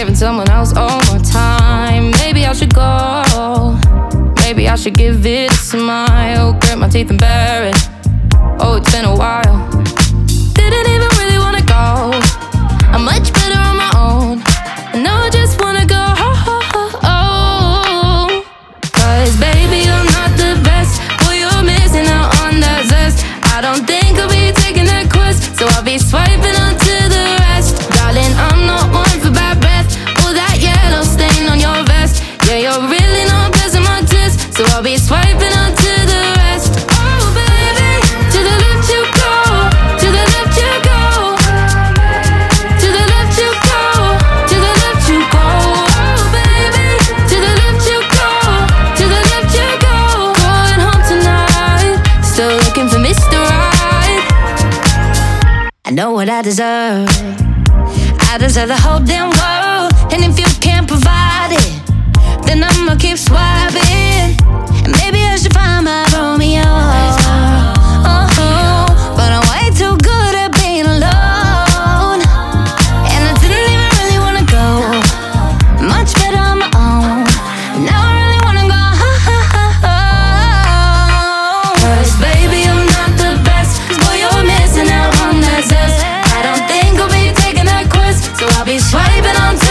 giving someone else all my time. Maybe I should go. Maybe I should give it a smile. Grit my teeth and bear it. Oh, it's been a while. Didn't even really wanna go. I'm much better on my own. And now I just wanna go home. 'Cause baby, I'm not the best. Boy, you're missing out on that zest. I don't think I'll be taking that quest, so I'll be swiping onto the rest. Darling, I'm not one for bad breath. All that yellow stain on your vest. Yeah, you're really not passing my test, so I'll be swiping onto the rest. Oh baby, to the left you go, to the left you go, to the left you go, to the left you go. Oh baby, to the left you go, to the left you go. Going home tonight, still looking for Mr. Right. I know what I deserve. I deserve the whole damn world. And if you can't provide it, then I'ma keep swiping. And maybe I should find my Romeo. Oh, but I'm way too good at being alone. And I didn't even really wanna go. Much better on my own. Now I really wanna go home. 'Cause baby, I'm not the best. 'Cause boy, you're missing out on that zest. I don't think I'll be taking that quest, so I'll be swiping on